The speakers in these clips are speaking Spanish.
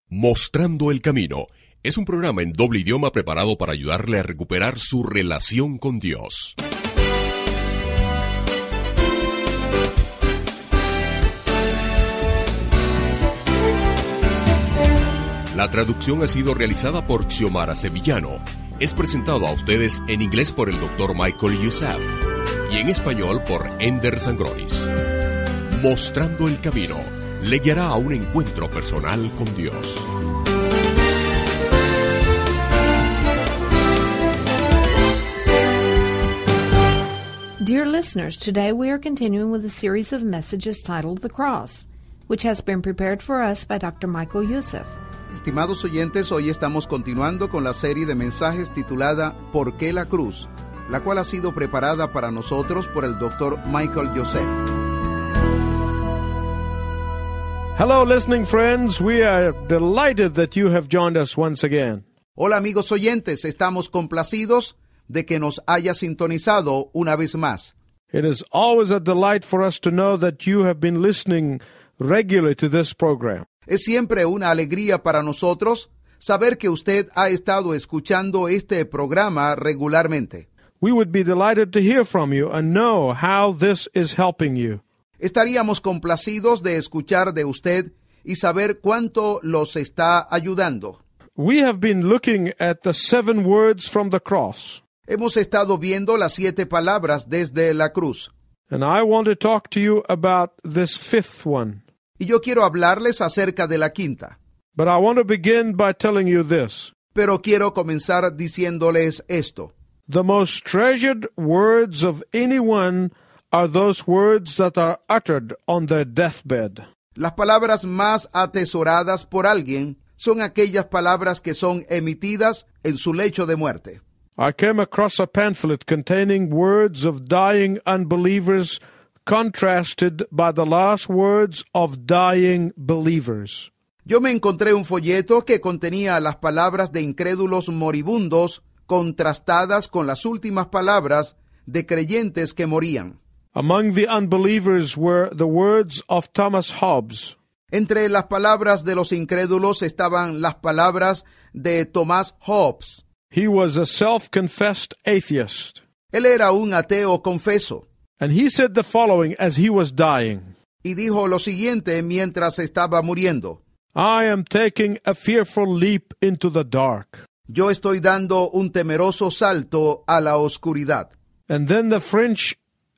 Mostrando el Camino es un programa en doble idioma preparado para ayudarle a recuperar su relación con Dios. La traducción ha sido realizada por Xiomara Sevillano. Es presentado a ustedes en inglés por el Dr. Michael Youssef y en español por Ender Sangronis. Mostrando el Camino le guiará a un encuentro personal con Dios. Dear listeners, today we are continuing with a series of messages titled The Cross, which has been prepared for us by Dr. Michael Youssef. Estimados oyentes, hoy estamos continuando con la serie de mensajes titulada ¿Por qué la cruz?, la cual ha sido preparada para nosotros por el Dr. Michael Youssef. Hello, listening friends. We are delighted that you have joined us once again. Hola amigos oyentes, estamos complacidos de que nos haya sintonizado una vez más. It is always a delight for us to know that you have been listening regularly to this program. Es siempre una alegría para nosotros saber que usted ha estado escuchando este programa regularmente. We would be delighted to hear from you and know how this is helping you. Estaríamos complacidos de escuchar de usted y saber cuánto los está ayudando. We have been looking at the 7 words from the cross. Hemos estado viendo las 7 palabras desde la cruz. And I want to talk to you about this 5th one. Y yo quiero hablarles acerca de la quinta. But I want to begin by telling you this. Pero quiero comenzar diciéndoles esto. The most treasured words of anyone are those words that are uttered on their deathbed. Las palabras más atesoradas por alguien son aquellas palabras que son emitidas en su lecho de muerte. I came across a pamphlet containing words of dying unbelievers contrasted by the last words of dying believers. Yo me encontré un folleto que contenía las palabras de incrédulos moribundos contrastadas con las últimas palabras de creyentes que morían. Among the unbelievers were the words of Thomas Hobbes. Entre las palabras de los incrédulos estaban las palabras de Thomas Hobbes. He was a self-confessed atheist. Él era un ateo confeso. And he said the following as he was dying. Y dijo lo siguiente mientras estaba muriendo. I am taking a fearful leap into the dark. Yo estoy dando un temeroso salto a la oscuridad. And then the French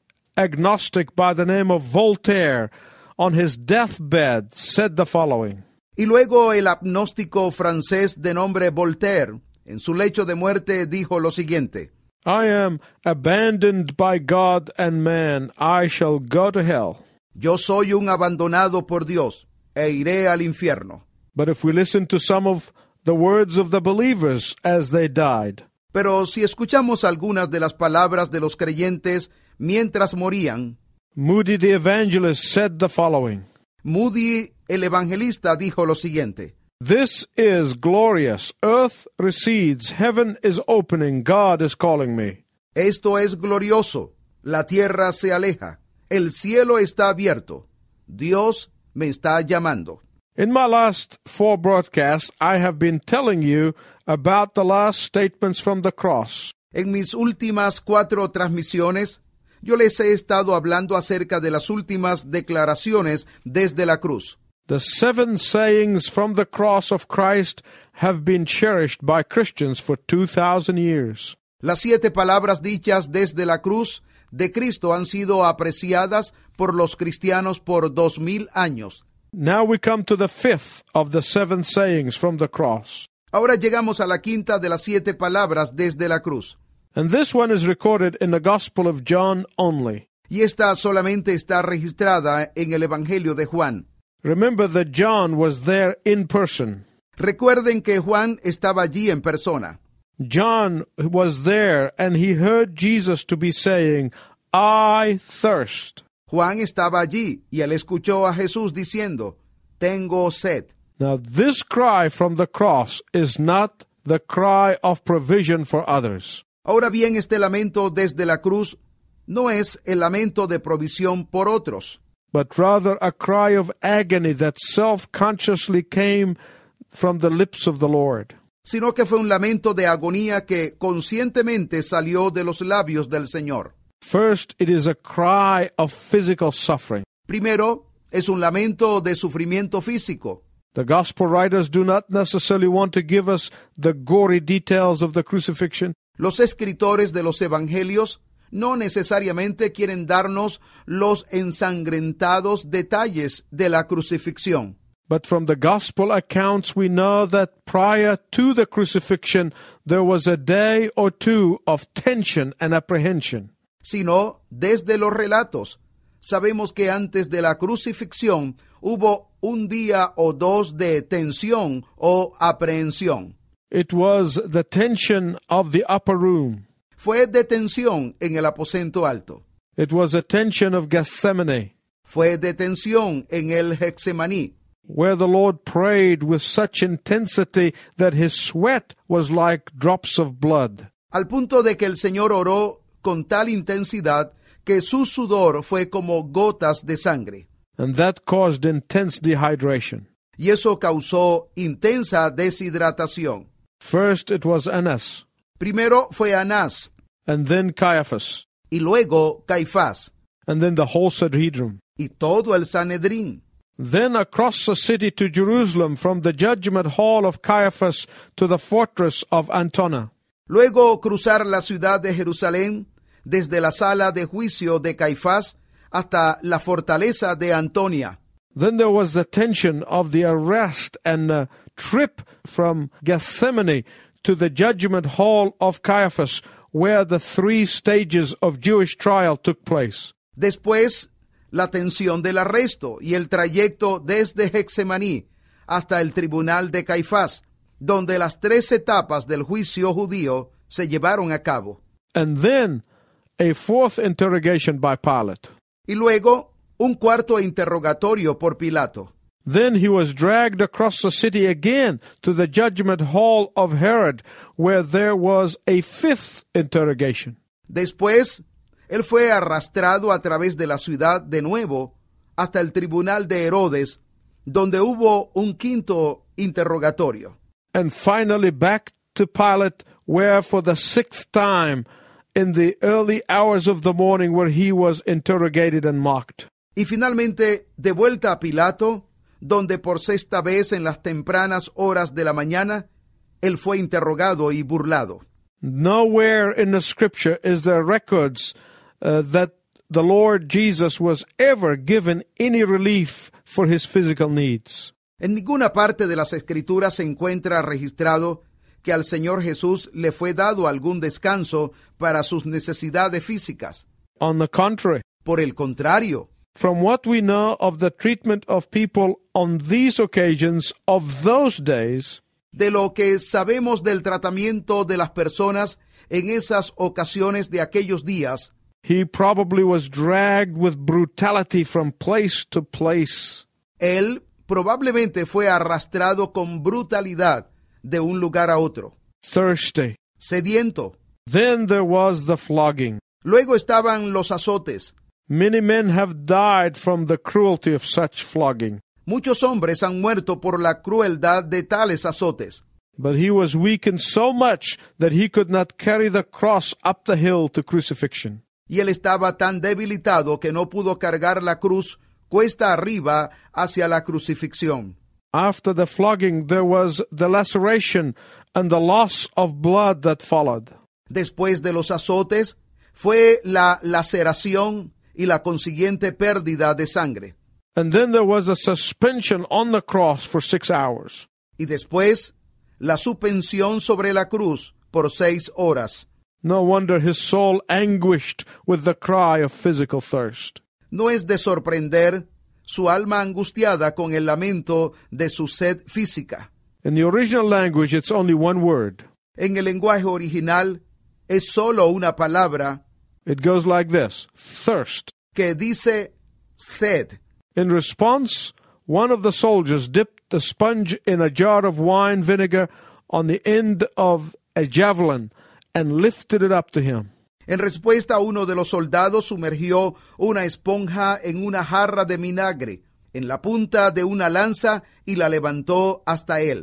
agnostic by the name of Voltaire, on his deathbed, said the following. Y luego el agnóstico francés de nombre Voltaire, en su lecho de muerte, dijo lo siguiente. I am abandoned by God and man. I shall go to hell. Yo soy un abandonado por Dios, e iré al infierno. But if we listen to some of the words of the believers as they died, pero si escuchamos algunas de las palabras de los creyentes mientras morían, Moody the evangelist said the following. Moody el evangelista dijo lo siguiente. This is glorious. Earth recedes. Heaven is opening. God is calling me. Esto es glorioso. La tierra se aleja. El cielo está abierto. Dios me está llamando. In my last 4 broadcasts, I have been telling you about the last statements from the cross. En mis últimas 4 transmisiones, yo les he estado hablando acerca de las últimas declaraciones desde la cruz. The 7 sayings from the cross of Christ have been cherished by Christians for 2,000 years. Las 7 palabras dichas desde la cruz de Cristo han sido apreciadas por los cristianos por 2,000 años. Now we come to the 5th of the 7 sayings from the cross. Ahora llegamos a la quinta de las 7 palabras desde la cruz. And this one is recorded in the Gospel of John only. Y esta solamente está registrada en el Evangelio de Juan. Remember that John was there in person. Recuerden que Juan estaba allí en persona. John was there and he heard Jesus to be saying, I thirst. Juan estaba allí y él escuchó a Jesús diciendo, tengo sed. Now this cry from the cross is not the cry of provision for others. Ahora bien, este lamento desde la cruz no es el lamento de provisión por otros, but rather a cry of agony that self-consciously came from the lips of the Lord. sino que fue un lamento de agonía que conscientemente salió de los labios del Señor. First, it is a cry of physical suffering. Primero, es un lamento de sufrimiento físico. The gospel writers do not necessarily want to give us the gory details of the crucifixion. Los escritores de los evangelios no necesariamente quieren darnos los ensangrentados detalles de la crucifixión. But from the gospel accounts, we know that prior to the crucifixion, there was a day or two of tension and apprehension. Sino, desde los relatos, sabemos que antes de la crucifixión hubo un día o dos de tensión o aprehensión. It was the tension of the upper room. Fue de tensión en el aposento alto. It was a tension of Gethsemane, Fue de tensión en el Getsemaní, where the Lord prayed with such intensity that his sweat was like drops of blood. al punto de que el Señor oró con tal intensidad que su sudor fue como gotas de sangre. And that caused intense dehydration. Y eso causó intensa deshidratación. First it was Annas, Primero fue Anás, and then Caiaphas, y luego Caifás, and then the whole Sanhedrin. y todo el Sanedrín. Then across the city to Jerusalem, from the judgment hall of Caiaphas to the fortress of Antona. Luego cruzar la ciudad de Jerusalén, desde la sala de juicio de Caifás hasta la fortaleza de Antonia. Then there was the tension of the arrest and trip from Gethsemane to the judgment hall of Caiaphas, where the 3 stages of Jewish trial took place. Después, la tensión del arresto y el trayecto desde Getsemaní hasta el tribunal de Caifás, donde las 3 etapas del juicio judío se llevaron a cabo. And then a 4th interrogation by Pilate. Y luego, un cuarto interrogatorio por Pilato. Then he was dragged across the city again to the judgment hall of Herod, where there was a 5th interrogation. Después, él fue arrastrado a través de la ciudad de nuevo hasta el tribunal de Herodes, donde hubo un 5º interrogatorio. And finally back to Pilate, where for the 6th time in the early hours of the morning where he was interrogated and mocked. Y finalmente, de vuelta a Pilato, donde por 6ª vez en las tempranas horas de la mañana, él fue interrogado y burlado. Nowhere in the scripture is there records that the Lord Jesus was ever given any relief for his physical needs. En ninguna parte de las Escrituras se encuentra registrado que al Señor Jesús le fue dado algún descanso para sus necesidades físicas. On the contrary, Por el contrario, from what we know of the treatment of people on these occasions of those days, de lo que sabemos del tratamiento de las personas en esas ocasiones de aquellos días, he probably was dragged with brutality from place to place. él probablemente fue arrastrado con brutalidad de un lugar a otro, Thirsty. sediento. Then there was the flogging. Luego estaban los azotes. Many men have died from the cruelty of such flogging. Muchos hombres han muerto por la crueldad de tales azotes. But he was weakened so much that he could not carry the cross up the hill to crucifixion. Y él estaba tan debilitado que no pudo cargar la cruz cuesta arriba hacia la crucifixión. After the flogging, there was the laceration and the loss of blood that followed. Después de los azotes, fue la laceración y la consiguiente pérdida de sangre. And then there was a suspension on the cross for 6 hours. Y después, la suspensión sobre la cruz por 6 horas. No wonder his soul anguished with the cry of physical thirst. No es de sorprender su alma angustiada con el lamento de su sed física. In the original language, it's only one word. En el lenguaje original, es solo una palabra It goes like this: thirst. que dice sed. In response, one of the soldiers dipped the sponge in a jar of wine vinegar on the end of a javelin and lifted it up to him. En respuesta, uno de los soldados sumergió una esponja en una jarra de vinagre en la punta de una lanza y la levantó hasta él.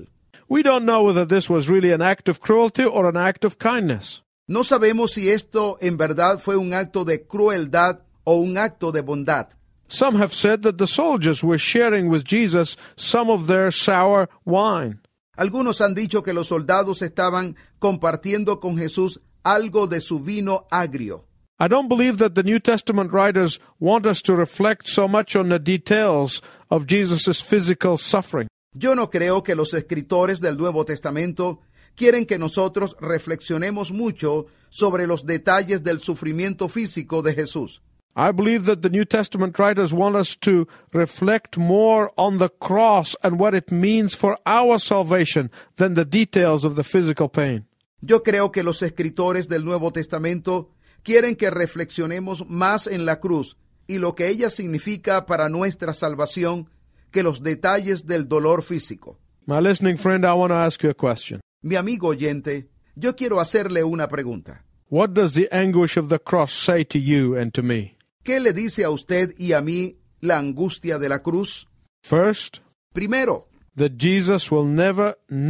we don't know whether this was really an act of cruelty or an act of kindness. No sabemos si esto en verdad fue un acto de crueldad o un acto de bondad. Some have said that the soldiers were sharing with Jesus some of their sour wine. Algunos han dicho que los soldados estaban compartiendo con Jesús algo de su vino agrio. I don't believe that the New Testament writers want us to reflect so much on the details of Jesus' physical suffering. Yo no creo que los escritores del Nuevo Testamento quieren que nosotros reflexionemos mucho sobre los detalles del sufrimiento físico de Jesús. I believe that the New Testament writers want us to reflect more on the cross and what it means for our salvation than the details of the physical pain. Yo creo que los escritores del Nuevo Testamento quieren que reflexionemos más en la cruz y lo que ella significa para nuestra salvación que los detalles del dolor físico. My listening friend, I want to ask you a question. Mi amigo oyente, yo quiero hacerle una pregunta. What does the anguish of the cross say to you and to me? ¿Qué le dice a usted y a mí la angustia de la cruz? First, Primero, that Jesus will never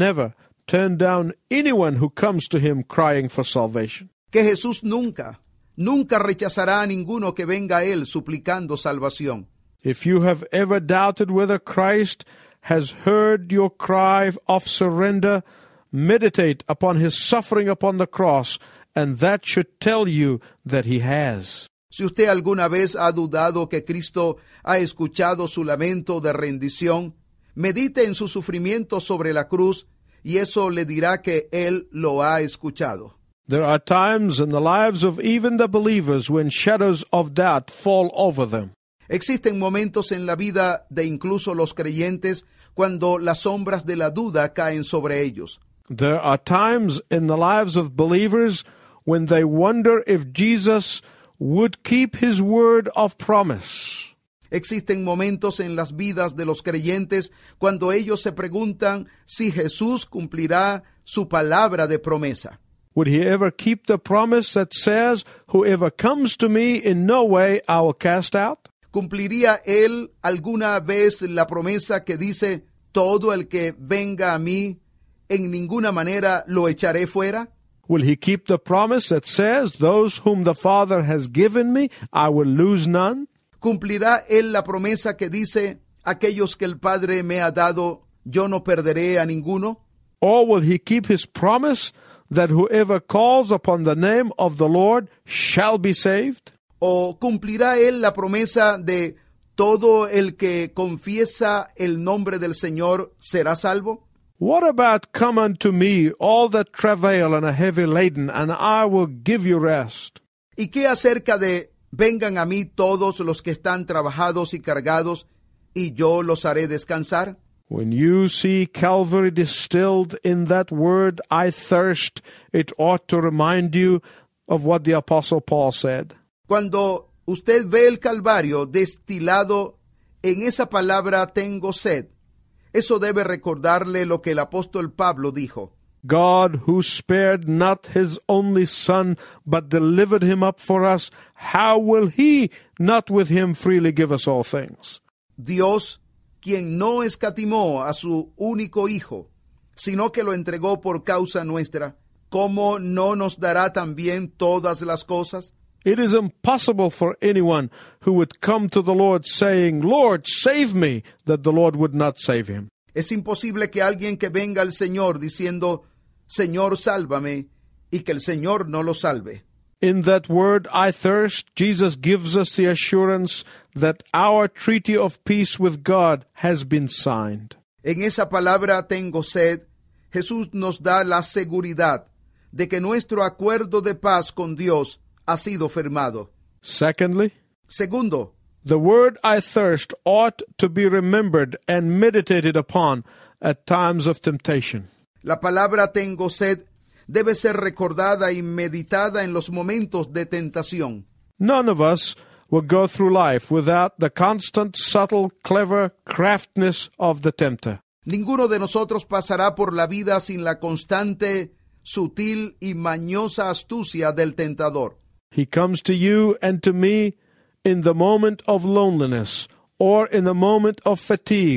turn down anyone who comes to him crying for salvation. que Jesús nunca rechazará a ninguno que venga a Él suplicando salvación. If you have ever doubted whether Christ has heard your cry of surrender, meditate upon his suffering upon the cross, and that should tell you that he has. Si usted alguna vez ha dudado que Cristo ha escuchado su lamento de rendición, medite en su sufrimiento sobre la cruz, y eso le dirá que Él lo ha escuchado. There are times in the lives of even the believers when shadows of doubt fall over them. Existen momentos en la vida de incluso los creyentes cuando las sombras de la duda caen sobre ellos. There are times in the lives of believers when they wonder if Jesus would keep his word of promise. Existen momentos en las vidas de los creyentes cuando ellos se preguntan si Jesús cumplirá su palabra de promesa. Would he ever keep the promise that says, whoever comes to me in no way I will cast out? ¿Cumpliría Él alguna vez la promesa que dice, todo el que venga a mí, en ninguna manera lo echaré fuera? Will he keep the promise that says, those whom the Father has given me, I will lose none? ¿Cumplirá Él la promesa que dice, aquellos que el Padre me ha dado, yo no perderé a ninguno? Or will he keep his promise that whoever calls upon the name of the Lord shall be saved? ¿O cumplirá Él la promesa de todo el que confiesa el nombre del Señor será salvo? What about come unto me, all that travail and are heavy laden, and I will give you rest? ¿Y qué acerca de vengan a mí todos los que están trabajados y cargados, y yo los haré descansar? When you see Calvary distilled in that word, I thirst, it ought to remind you of what the Apostle Paul said. Cuando usted ve el Calvario destilado en esa palabra tengo sed, eso debe recordarle lo que el apóstol Pablo dijo. God, who spared not his only Son, but delivered him up for us, how will he not with him freely give us all things? Dios, quien no escatimó a su único Hijo, sino que lo entregó por causa nuestra, ¿cómo no nos dará también todas las cosas? It is impossible for anyone who would come to the Lord saying, Lord, save me, that the Lord would not save him. Es imposible que alguien que venga al Señor diciendo, Señor, sálvame, y que el Señor no lo salve. In that word, I thirst, Jesus gives us the assurance that our treaty of peace with God has been signed. En esa palabra tengo sed, Jesús nos da la seguridad de que nuestro acuerdo de paz con Dios ha sido firmado. Secondly, Segundo, the word I thirst ought to be remembered and meditated upon at times of temptation. la palabra tengo sed debe ser recordada y meditada en los momentos de tentación. None of us will go through life without the constant, subtle, clever craftiness of the tempter. Ninguno de nosotros pasará por la vida sin la constante, sutil y mañosa astucia del tentador. He comes to you and to me in the moment of loneliness, or in the moment of fatigue,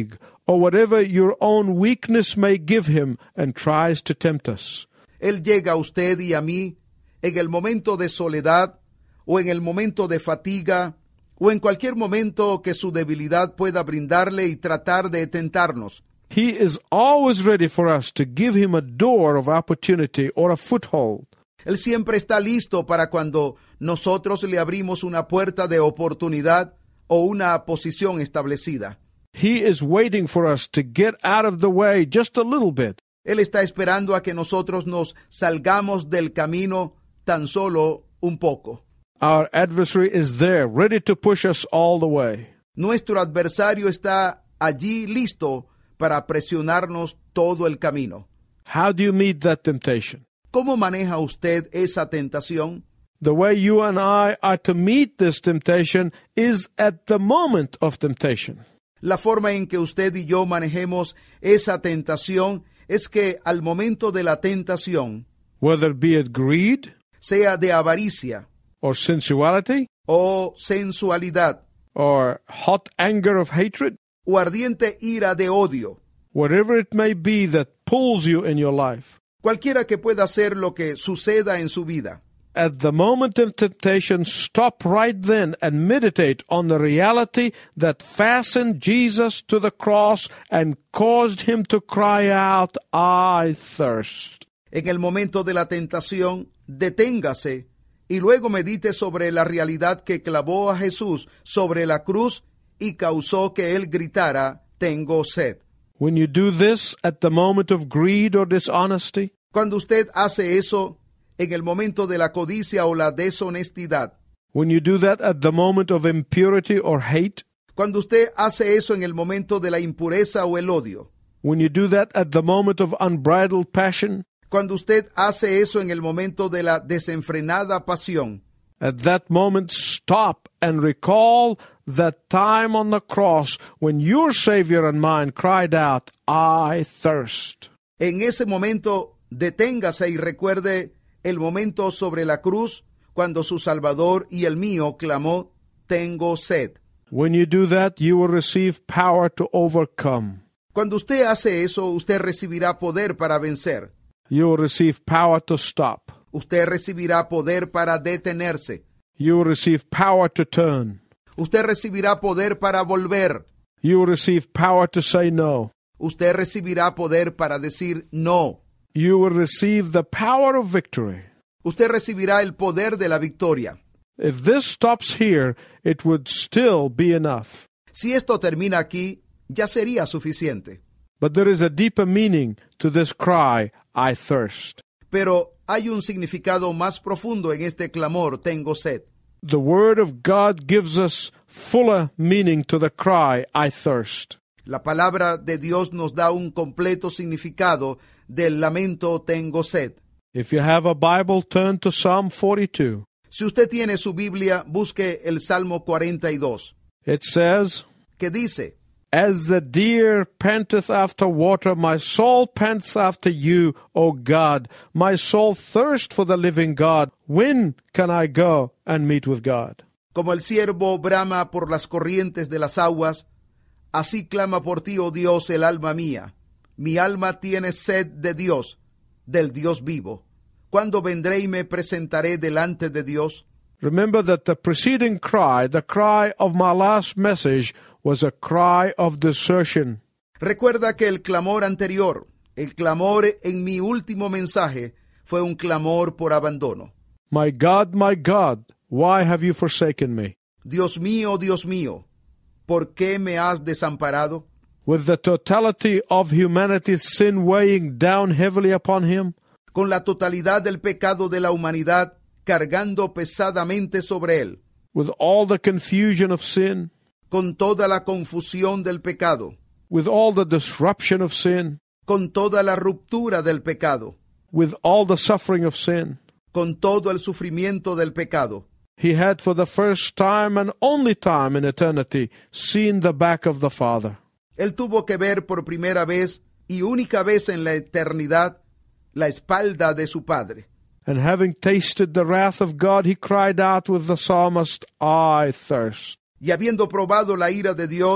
or whatever your own weakness may give him, and tries to tempt us. Él llega a usted y a mí en el momento de soledad o en el momento de fatiga o en cualquier momento que su debilidad pueda brindarle y tratar de tentarnos. He is always ready for us to give him a door of opportunity or a foothold. Él siempre está listo para cuando nosotros le abrimos una puerta de oportunidad o una posición establecida. He is waiting for us to get out of the way just a little bit. Él está esperando a que nosotros nos salgamos del camino tan solo un poco. Our adversary is there, ready to push us all the way. Nuestro adversario está allí listo para presionarnos todo el camino. How do you meet that temptation? ¿Cómo maneja usted esa tentación? The way you and I are to meet this temptation is at the moment of temptation. La forma en que usted y yo manejemos esa tentación es que al momento de la tentación, Whether be it greed sea de avaricia or sensuality o sensualidad or hot anger of hatred, o ardiente ira de odio, whatever it may be that pulls you in your life, cualquiera que pueda ser lo que suceda en su vida, at the moment of temptation, stop right then and meditate on the reality that fastened Jesus to the cross and caused him to cry out, I thirst. en el momento de la tentación, deténgase y luego medite sobre la realidad que clavó a Jesús sobre la cruz y causó que él gritara, tengo sed. When you do this at the moment of greed or dishonesty, Cuando usted hace eso en el momento de la codicia o la deshonestidad, when you do that at the moment of impurity or hate, cuando usted hace eso en el momento de la impureza o el odio, when you do that at the moment of unbridled passion, cuando usted hace eso en el momento de la desenfrenada pasión, at that moment stop and recall that time on the cross when your Savior and mine cried out, I thirst. en ese momento deténgase y recuerde el momento sobre la cruz cuando su Salvador y el mío clamó, tengo sed. When you do that, you will receive power to overcome. Cuando usted hace eso, usted recibirá poder para vencer. You will receive power to stop. Usted recibirá poder para detenerse. You will receive power to turn. Usted recibirá poder para volver. You will receive power to say no. Usted recibirá poder para decir no. You will receive the power of victory. Usted recibirá el poder de la victoria. If this stops here, it would still be enough. Si esto termina aquí, ya sería suficiente. But there is a deeper meaning to this cry, I thirst. Pero hay un significado más profundo en este clamor, tengo sed. The Word of God gives us fuller meaning to the cry, I thirst. La palabra de Dios nos da un completo significado del lamento, tengo sed. If you have a Bible, turn to Psalm 42. Si usted tiene su Biblia, busque el Salmo 42, It says, que dice, As the deer panteth after water, my soul pants after you, O God. My soul thirsts for the living God. When can I go and meet with God? como el ciervo brama por las corrientes de las aguas, así clama por ti, oh Dios, el alma mía. Mi alma tiene sed de Dios, del Dios vivo. ¿Cuándo vendré y me presentaré delante de Dios? Remember that the preceding cry, the cry of my last message, was a cry of desertion. Recuerda que el clamor anterior, el clamor en mi último mensaje, fue un clamor por abandono. My God, why have you forsaken me? Dios mío, ¿por qué me has desamparado? With the totality of humanity's sin weighing down heavily upon him, Con la totalidad del pecado de la humanidad cargando pesadamente sobre él, with all the confusion of sin, con toda la confusión del pecado, with all the disruption of sin, con toda la ruptura del pecado, with all the suffering of sin, con todo el sufrimiento del pecado. he had for the first time and only time in eternity seen the back of the Father. Él tuvo que ver por primera vez y única vez en la eternidad la espalda de su Padre. And having tasted the wrath of God, he cried out with the psalmist, I thirst. Y habiendo probado la ira de Dios,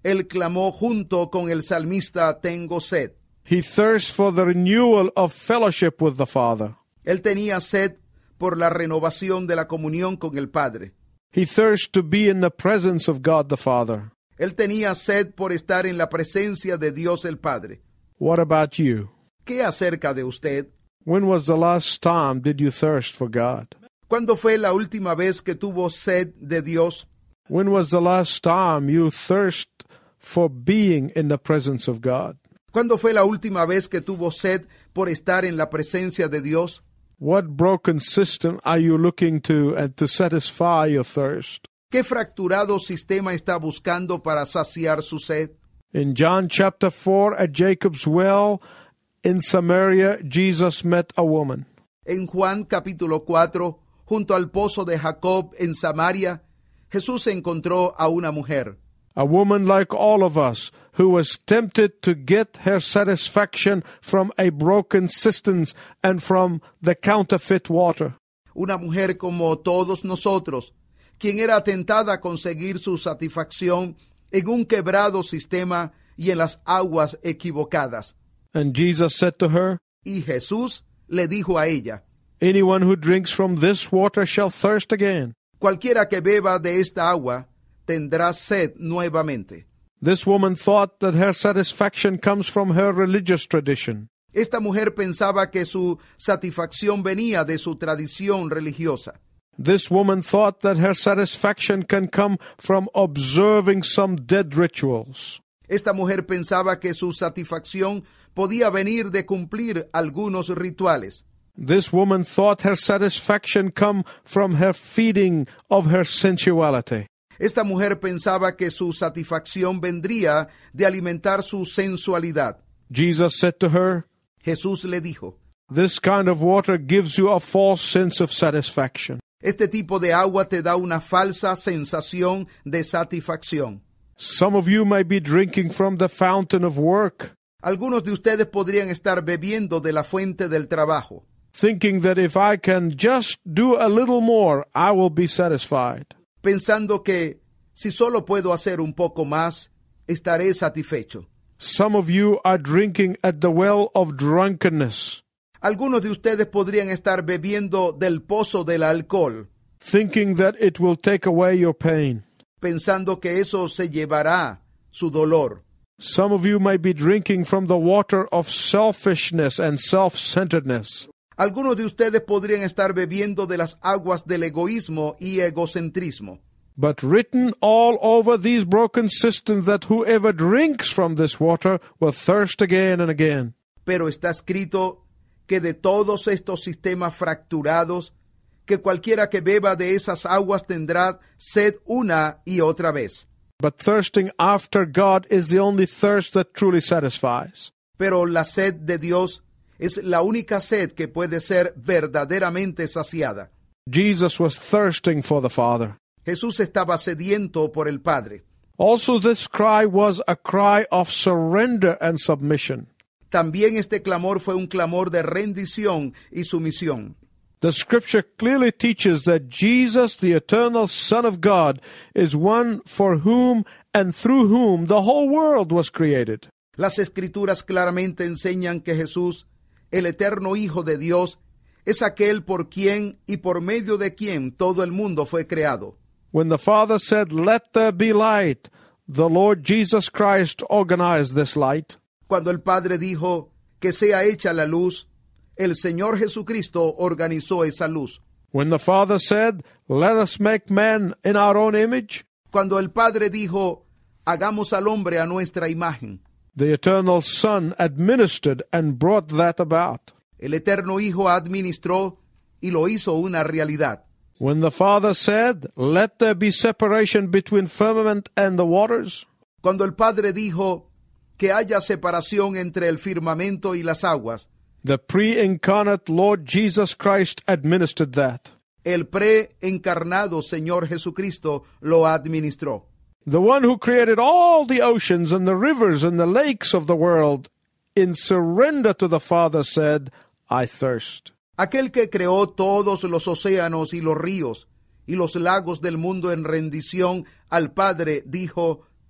él clamó junto con el salmista, tengo sed. He thirsts for the renewal of fellowship with the Father. Él tenía sed por la renovación de la comunión con el Padre. He thirsts to be in the presence of God the Father. Él tenía sed por estar en la presencia de Dios el Padre. What about you? ¿Qué acerca de usted? When was the last time did you thirst for God? ¿Cuándo fue la última vez que tuvo sed de Dios? When was the last time you thirst for being in the presence of God? ¿Cuándo fue la última vez que tuvo sed por estar en la presencia de Dios? What broken system are you looking to and to satisfy your thirst? ¿Qué fracturado sistema está buscando para saciar su sed? In John chapter 4, at Jacob's well in Samaria, Jesus met a woman. En Juan capítulo 4, junto al pozo de Jacob en Samaria, Jesús encontró a una mujer. A woman like all of us, who was tempted to get her satisfaction from a broken cistern and from the counterfeit water. Una mujer como todos nosotros, quien era tentada a conseguir su satisfacción en un quebrado sistema y en las aguas equivocadas. And Jesus said to her, Y Jesús le dijo a ella, anyone who drinks from this water shall thirst again. cualquiera que beba de esta agua tendrá sed nuevamente. This woman thought that her satisfaction comes from her religious tradition. Esta mujer pensaba que su satisfacción venía de su tradición religiosa. This woman thought that her satisfaction can come from observing some dead rituals. Esta mujer pensaba que su satisfacción podía venir de cumplir algunos rituales. This woman thought her satisfaction come from her feeding of her sensuality. Esta mujer pensaba que su satisfacción vendría de alimentar su sensualidad. Jesus said to her, Jesús le dijo, this kind of water gives you a false sense of satisfaction. este tipo de agua te da una falsa sensación de satisfacción. Some of you may be drinking from the fountain of work, Algunos de ustedes podrían estar bebiendo de la fuente del trabajo, thinking that if I can just do a little more, I will be satisfied. pensando que si solo puedo hacer un poco más, estaré satisfecho. Some of you are drinking at the well of drunkenness, Algunos de ustedes podrían estar bebiendo del pozo del alcohol, thinking that it will take away your pain. pensando que eso se llevará su dolor. Some of you may be drinking from the water of selfishness and self-centeredness. Algunos de ustedes podrían estar bebiendo de las aguas del egoísmo y egocentrismo. But written all over these broken cisterns that whoever drinks from this water will thirst again and again. Pero está escrito que de todos estos sistemas fracturados, que cualquiera que beba de esas aguas tendrá sed una y otra vez. But thirsting after God is the only thirst that truly satisfies. Pero la sed de Dios es la única sed que puede ser verdaderamente saciada. Jesus was thirsting for the Father. Jesús estaba sediento por el Padre. Also, this cry was a cry of surrender and submission. También este clamor fue un clamor de rendición y sumisión. The scripture clearly teaches that Jesus, the eternal Son of God, is one for whom and through whom the whole world was created. Las Escrituras claramente enseñan que Jesús, el eterno Hijo de Dios, es aquel por quien y por medio de quien todo el mundo fue creado. When the Father said, "Let there be light," the Lord Jesus Christ organized this light. Cuando el Padre dijo que sea hecha la luz, el Señor Jesucristo organizó esa luz. When the Father said, "Let us make man in our own image," Cuando el Padre dijo, hagamos al hombre a nuestra imagen, the eternal Son administered and brought that about. el eterno Hijo administró y lo hizo una realidad. When the Father said, "Let there be separation between firmament and the waters," Cuando el Padre dijo que haya separación entre el firmamento y las aguas, the pre-incarnate Lord Jesus Christ administered that. el pre-encarnado Señor Jesucristo lo administró. The one who created all the oceans and the rivers and the lakes of the world, in surrender to the Father said, "I thirst." Aquel que creó todos los océanos y los ríos y los lagos del mundo en rendición al Padre dijo,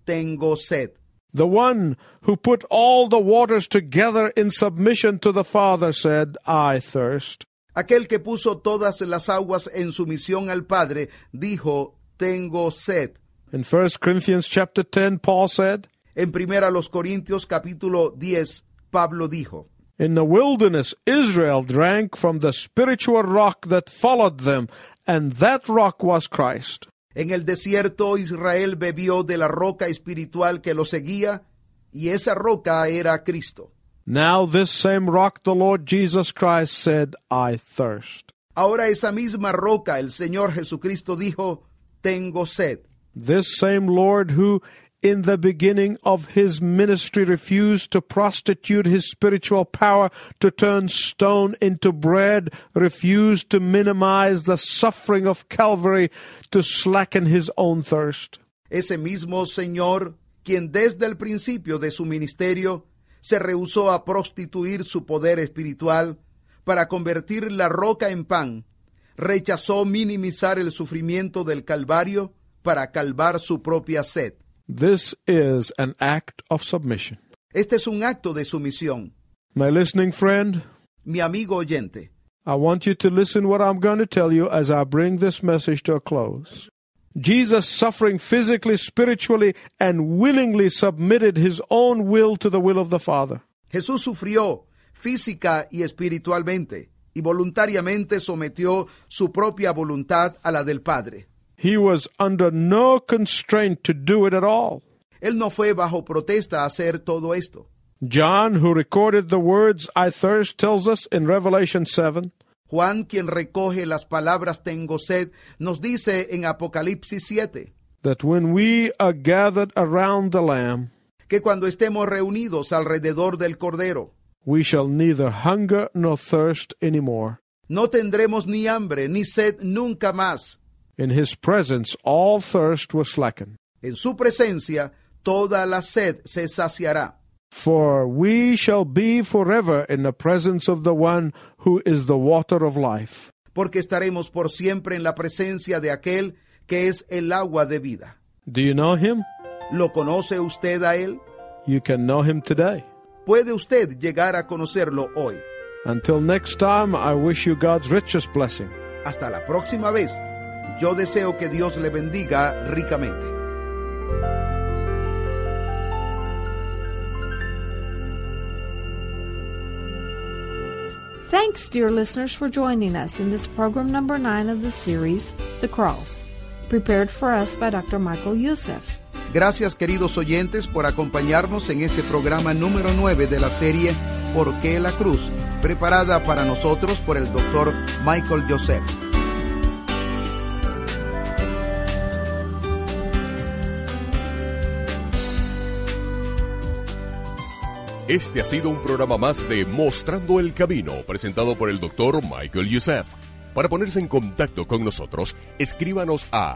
tengo sed. The one who put all the waters together in submission to the Father said, I thirst. Aquel que puso todas las aguas en sumisión al Padre dijo, tengo sed. In 1 Corinthians chapter 10, Paul said, En 1 Corintios capítulo 10, Pablo dijo, In the wilderness Israel drank from the spiritual rock that followed them, and that rock was Christ. En el desierto Israel bebió de la roca espiritual que lo seguía, y esa roca era Cristo. Now this same rock, the Lord Jesus Christ said, I thirst. Ahora esa misma roca, el Señor Jesucristo dijo, tengo sed. This same Lord who, in the beginning of his ministry, refused to prostitute his spiritual power to turn stone into bread, refused to minimize the suffering of Calvary, to slacken his own thirst. Ese mismo Señor, quien desde el principio de su ministerio se rehusó a prostituir su poder espiritual para convertir la roca en pan, rechazó minimizar el sufrimiento del Calvario para calmar su propia sed. This is an act of submission. Este es un acto de sumisión. My listening friend, Mi amigo oyente, I want you to listen what I'm going to tell you as I bring this message to a close. Jesus, suffering physically, spiritually, and willingly submitted his own will to the will of the Father. Jesús sufrió física y espiritualmente y voluntariamente sometió su propia voluntad a la del Padre. He was under no constraint to do it at all. Él no fue bajo protesta a hacer todo esto. John, who recorded the words, I thirst, tells us in Revelation 7, Juan, quien recoge las palabras tengo sed, nos dice en Apocalipsis 7, that when we are gathered around the Lamb, que cuando estemos reunidos alrededor del Cordero, we shall neither hunger nor thirst anymore. no tendremos ni hambre ni sed nunca más. In his presence all thirst was slackened. En su presencia toda la sed se saciará. For we shall be forever in the presence of the one who is the water of life. Porque estaremos por siempre en la presencia de aquel que es el agua de vida. Do you know him? ¿Lo conoce usted a él? You can know him today. Puede usted llegar a conocerlo hoy. Until next time, I wish you God's richest blessing. Hasta la próxima vez. Yo deseo que Dios le bendiga ricamente. Thanks, dear listeners, for joining us in this program number 9 of the series, The Cross, prepared for us by Dr. Michael Youssef. Gracias, queridos oyentes, por acompañarnos en este programa número 9 de la serie ¿Por qué la cruz?, preparada para nosotros por el Dr. Michael Youssef. Este ha sido un programa más de Mostrando el Camino, presentado por el Dr. Michael Youssef. Para ponerse en contacto con nosotros, escríbanos a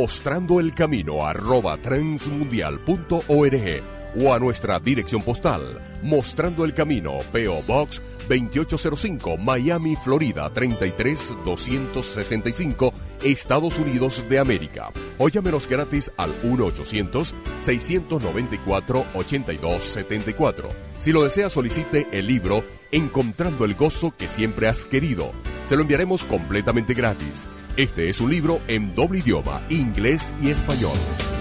mostrandoelcamino@transmundial.org o a nuestra dirección postal, Mostrando el Camino, P.O. Box 2805, Miami, Florida 33265, Estados Unidos de América. O llámenos gratis al 1-800-694-8274. Si lo desea, solicite el libro Encontrando el Gozo que Siempre Has Querido. Se lo enviaremos completamente gratis. Este es un libro en doble idioma, inglés y español.